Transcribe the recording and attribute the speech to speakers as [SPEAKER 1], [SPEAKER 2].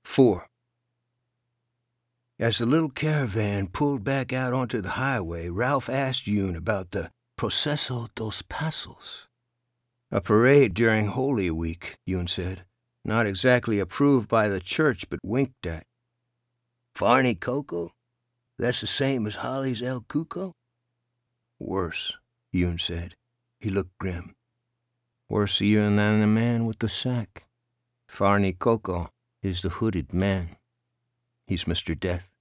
[SPEAKER 1] 4. As the little caravan pulled back out onto the highway, Ralph asked Yoon about the Proceso dos Pasos. A parade during Holy Week, Yoon said. Not exactly approved by the church, but winked at. Farney Coco? That's the same as Holly's El Cuco? Worse, Yoon said. He looked grim. Worse even than the man with the sack. Farney Coco is the hooded man. He's Mr. Death.